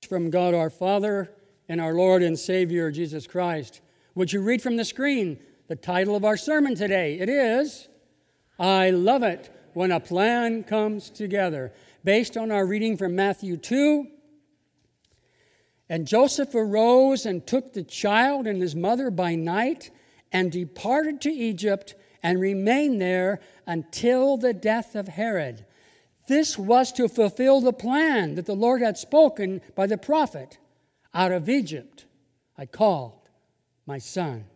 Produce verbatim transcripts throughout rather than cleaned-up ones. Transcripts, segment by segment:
From God our Father and our Lord and Savior Jesus Christ. Would you read from the screen the title of our sermon today? It is, I Love It When a Plan Comes Together, based on our reading from Matthew two. And Joseph arose and took the child and his mother by night and departed to Egypt and remained there until the death of Herod. This was to fulfill the plan that the Lord had spoken by the prophet. Out of Egypt I called my son.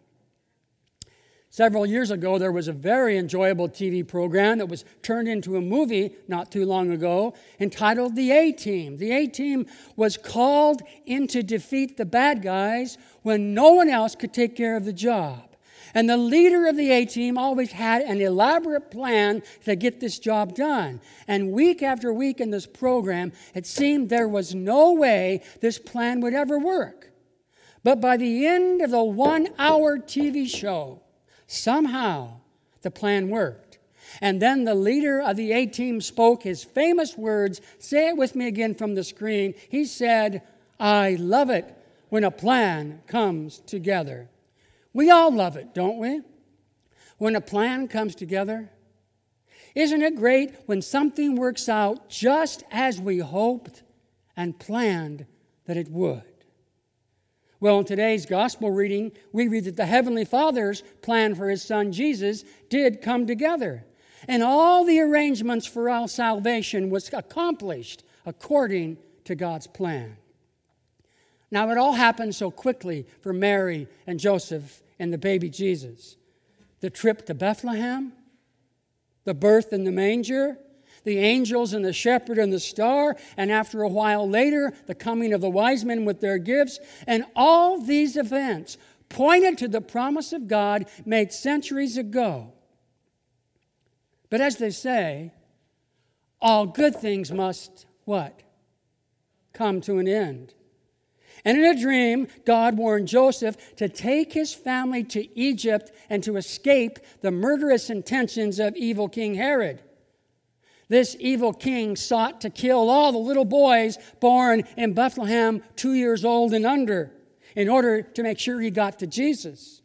Several years ago, there was a very enjoyable T V program that was turned into a movie not too long ago entitled The A-Team. The A-Team was called in to defeat the bad guys when no one else could take care of the job. And the leader of the A-Team always had an elaborate plan to get this job done. And week after week in this program, it seemed there was no way this plan would ever work. But by the end of the one-hour T V show, somehow the plan worked. And then the leader of the A-Team spoke his famous words. Say it with me again from the screen. He said, I love it when a plan comes together. We all love it, don't we? When a plan comes together. Isn't it great when something works out just as we hoped and planned that it would? Well, in today's gospel reading, we read that the Heavenly Father's plan for His Son Jesus did come together. And all the arrangements for our salvation was accomplished according to God's plan. Now, it all happened so quickly for Mary and Joseph and the baby Jesus. The trip to Bethlehem, the birth in the manger, the angels and the shepherd and the star, and after a while later, the coming of the wise men with their gifts. And all these events pointed to the promise of God made centuries ago. But as they say, all good things must, what? Come to an end. And in a dream, God warned Joseph to take his family to Egypt and to escape the murderous intentions of evil King Herod. This evil king sought to kill all the little boys born in Bethlehem two years old and under in order to make sure he got to Jesus.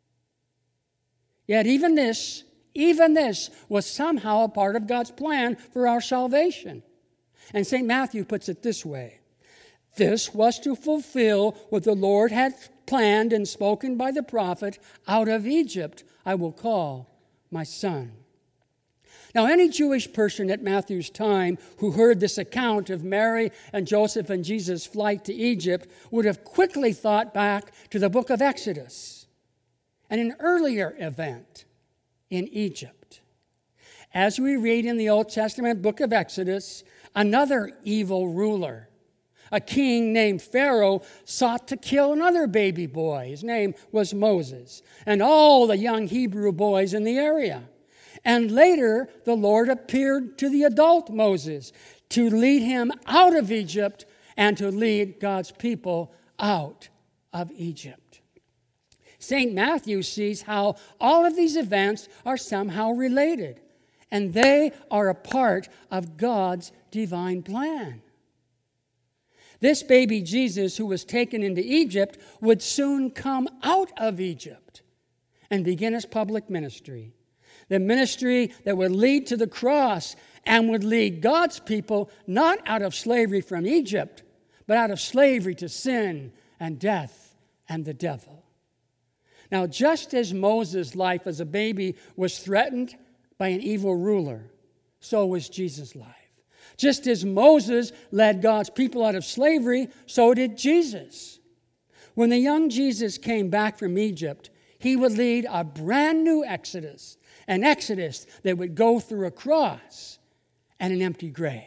Yet even this, even this was somehow a part of God's plan for our salvation. And Saint Matthew puts it this way. This was to fulfill what the Lord had planned and spoken by the prophet, out of Egypt I will call my son. Now, any Jewish person at Matthew's time who heard this account of Mary and Joseph and Jesus' flight to Egypt would have quickly thought back to the book of Exodus and an earlier event in Egypt. As we read in the Old Testament book of Exodus, another evil ruler, a king named Pharaoh, sought to kill another baby boy. His name was Moses, and all the young Hebrew boys in the area. And later, the Lord appeared to the adult Moses to lead him out of Egypt and to lead God's people out of Egypt. Saint Matthew sees how all of these events are somehow related, and they are a part of God's divine plan. This baby Jesus, who was taken into Egypt, would soon come out of Egypt and begin his public ministry. The ministry that would lead to the cross and would lead God's people not out of slavery from Egypt, but out of slavery to sin and death and the devil. Now, just as Moses' life as a baby was threatened by an evil ruler, so was Jesus' life. Just as Moses led God's people out of slavery, so did Jesus. When the young Jesus came back from Egypt, he would lead a brand new exodus, an exodus that would go through a cross and an empty grave.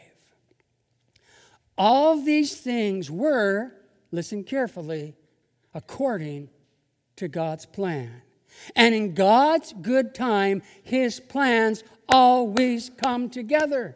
All of these things were, listen carefully, according to God's plan. And in God's good time, His plans always come together.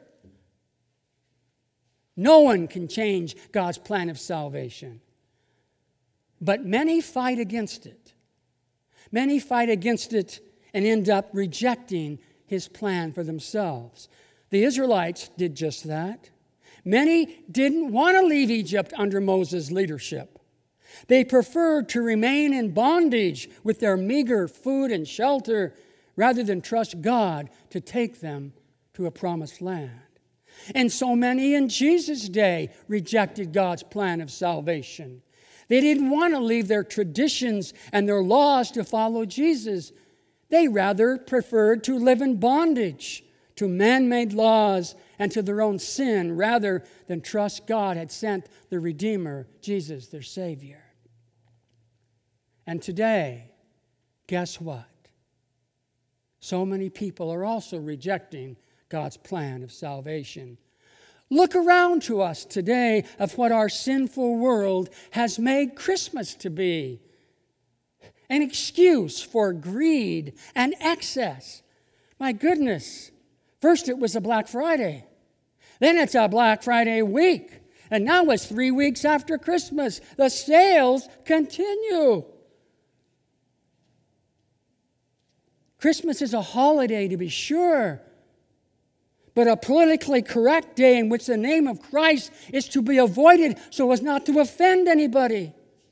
No one can change God's plan of salvation. But many fight against it. Many fight against it and end up rejecting His plan for themselves. The Israelites did just that. Many didn't want to leave Egypt under Moses' leadership. They preferred to remain in bondage with their meager food and shelter rather than trust God to take them to a promised land. And so many in Jesus' day rejected God's plan of salvation. They didn't want to leave their traditions and their laws to follow Jesus. They rather preferred to live in bondage to man-made laws and to their own sin rather than trust God had sent the Redeemer, Jesus, their Savior. And today, guess what? So many people are also rejecting God's plan of salvation. Look around to us today of what our sinful world has made Christmas to be. An excuse for greed and excess. My goodness, first it was a Black Friday. Then it's a Black Friday week. And now it's three weeks after Christmas. The sales continue. Christmas is a holiday, to be sure, but a politically correct day in which the name of Christ is to be avoided so as not to offend anybody.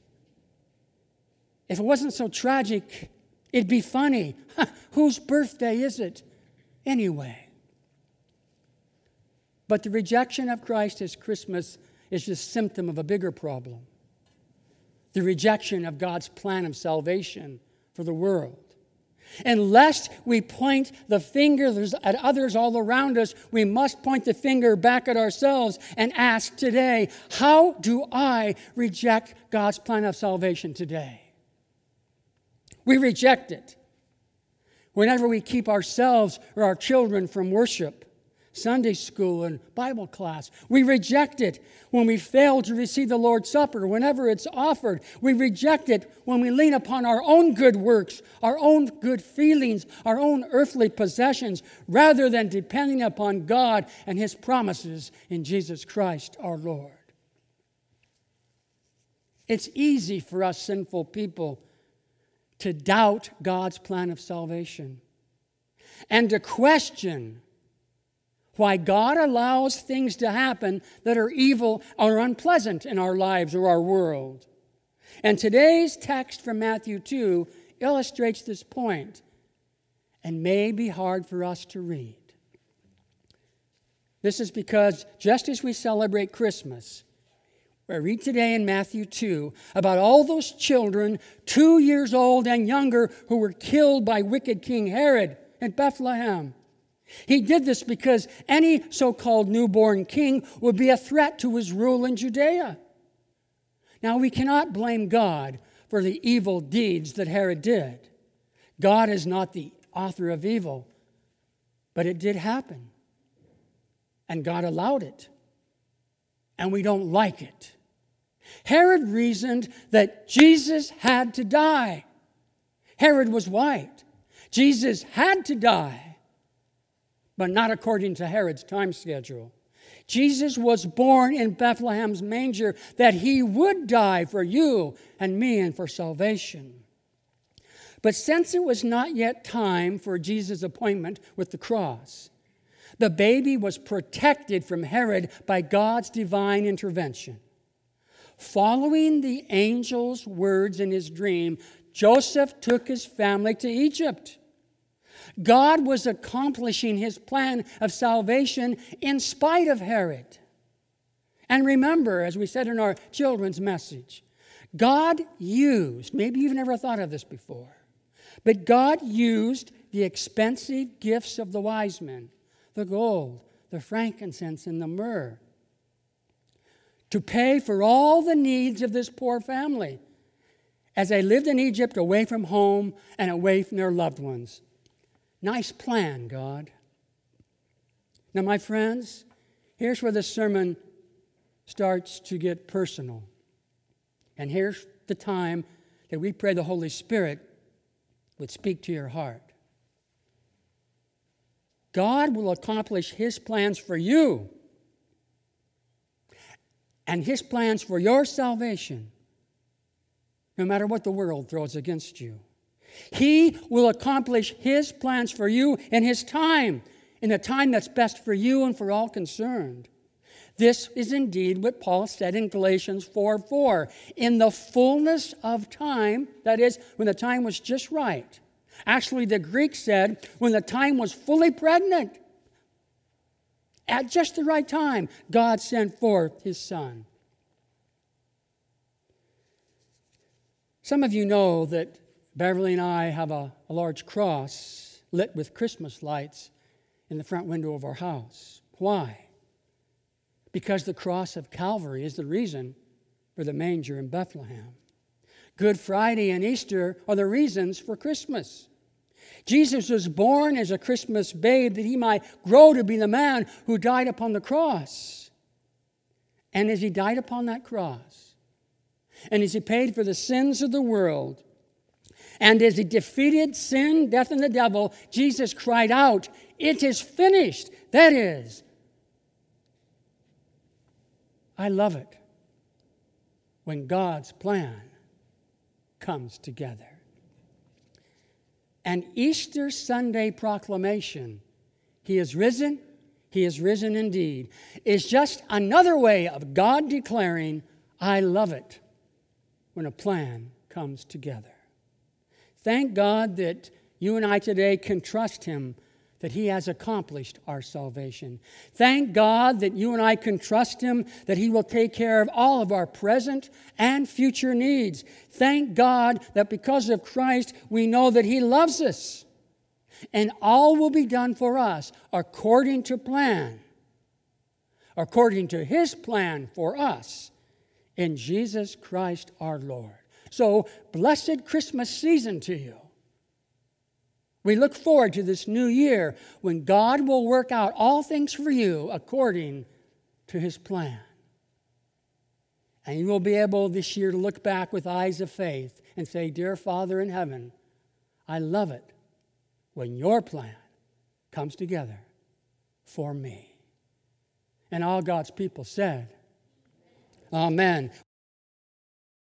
If it wasn't so tragic, it'd be funny. Whose birthday is it anyway? But the rejection of Christ as Christmas is just a symptom of a bigger problem. The rejection of God's plan of salvation for the world. And lest we point the finger at others all around us, we must point the finger back at ourselves and ask today, how do I reject God's plan of salvation today? We reject it whenever we keep ourselves or our children from worship, Sunday school, and Bible class. We reject it when we fail to receive the Lord's Supper, whenever it's offered. We reject it when we lean upon our own good works, our own good feelings, our own earthly possessions, rather than depending upon God and His promises in Jesus Christ our Lord. It's easy for us sinful people to doubt God's plan of salvation and to question why God allows things to happen that are evil or unpleasant in our lives or our world. And today's text from Matthew two illustrates this point and may be hard for us to read. This is because just as we celebrate Christmas, we read today in Matthew two about all those children two years old and younger who were killed by wicked King Herod in Bethlehem. He did this because any so-called newborn king would be a threat to his rule in Judea. Now, we cannot blame God for the evil deeds that Herod did. God is not the author of evil, but it did happen. And God allowed it. And we don't like it. Herod reasoned that Jesus had to die. Herod was white. Jesus had to die. But not according to Herod's time schedule. Jesus was born in Bethlehem's manger that He would die for you and me and for salvation. But since it was not yet time for Jesus' appointment with the cross, the baby was protected from Herod by God's divine intervention. Following the angel's words in his dream, Joseph took his family to Egypt. God was accomplishing His plan of salvation in spite of Herod. And remember, as we said in our children's message, God used, maybe you've never thought of this before, but God used the expensive gifts of the wise men, the gold, the frankincense, and the myrrh, to pay for all the needs of this poor family as they lived in Egypt away from home and away from their loved ones. Nice plan, God. Now, my friends, here's where the sermon starts to get personal. And here's the time that we pray the Holy Spirit would speak to your heart. God will accomplish His plans for you and His plans for your salvation, no matter what the world throws against you. He will accomplish His plans for you in His time, in the time that's best for you and for all concerned. This is indeed what Paul said in Galatians four four. In the fullness of time, that is, when the time was just right. Actually, the Greek said, when the time was fully pregnant. At just the right time, God sent forth his Son. Some of you know that Beverly and I have a, a large cross lit with Christmas lights in the front window of our house. Why? Because the cross of Calvary is the reason for the manger in Bethlehem. Good Friday and Easter are the reasons for Christmas. Jesus was born as a Christmas babe that he might grow to be the man who died upon the cross. And as he died upon that cross, and as he paid for the sins of the world, and as he defeated sin, death, and the devil, Jesus cried out, "It is finished." That is, I love it when God's plan comes together. An Easter Sunday proclamation, he is risen, he is risen indeed, is just another way of God declaring, I love it when a plan comes together. Thank God that you and I today can trust him that he has accomplished our salvation. Thank God that you and I can trust him that he will take care of all of our present and future needs. Thank God that because of Christ, we know that he loves us. And all will be done for us according to plan, according to his plan for us in Jesus Christ our Lord. So, blessed Christmas season to you. We look forward to this new year when God will work out all things for you according to his plan. And you will be able this year to look back with eyes of faith and say, Dear Father in heaven, I love it when your plan comes together for me. And all God's people said, Amen.